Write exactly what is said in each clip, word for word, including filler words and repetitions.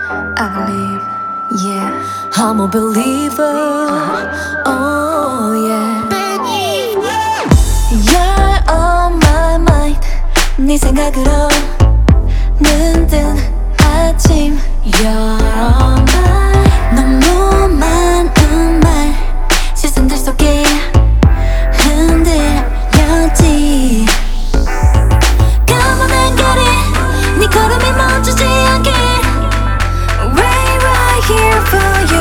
I believe, yeah. I'm a believer, oh yeah. You're on my mind. 네 생각으로 눈뜬 아침. You're on my 너무 많은 말 시선들 속에 흔들렸지. 까만한 거리 네 걸음이 멈추지 않게 Wait right here for you.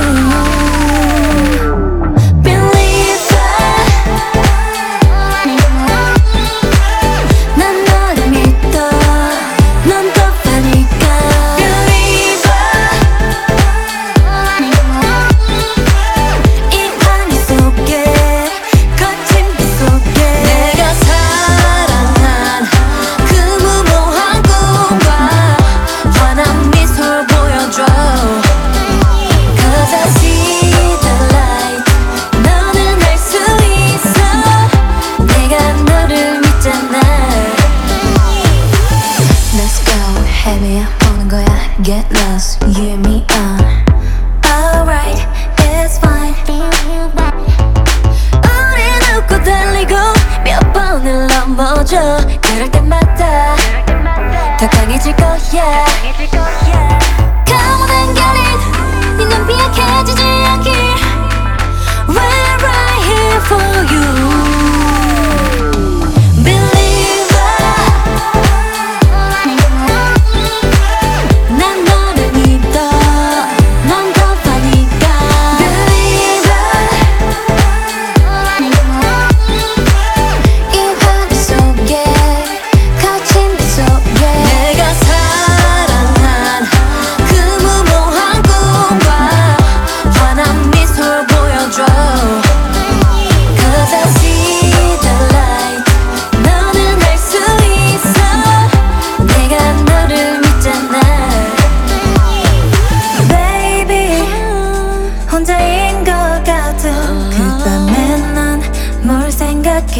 Believer 난 너를 믿어 넌 똑하니까 Believer 이 환희 속에 거친 빛 속에 내가 사랑한 그 무모한 꿈과 환한 미소를 보여줘. Cause I see the light. 너는 할 수 있어. 내가 너를 믿잖아. Let's go. 헤매야 보는 거야. Get lost. You and me on. Alright, it's fine. 우린 웃고 달리고 몇 번을 넘어져. 그럴 때마다 더 강해질 거야. 가만한 결이 네 눈빛 약해지지 않게 We're right here for you. Believer 난 너를 믿어 넌 더 파니까 Believer 이 환희 속에 거친 빛 속에 내가 사랑한 그 무모한 꿈과 환한 미소를 보여줘. Cause I see the light. 너는 할 수 있어. 내가 너를 믿잖아. Baby 혼자인 것 같아. 그 밤에 난 뭘 생각해.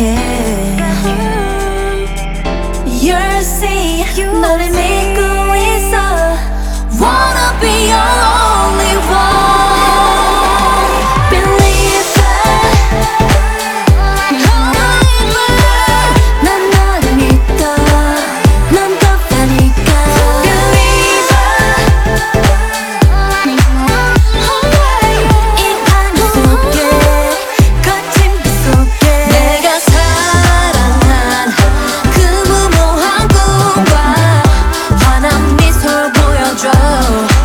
You'll see 너를 믿고 있어. Wanna be your only one. Believer 난 너를 믿어 넌 똑하니까 Believer 이 환희 속에 거친 빛 속에 내가 사랑한 그 무모한 꿈과 환한 미소를 보여줘.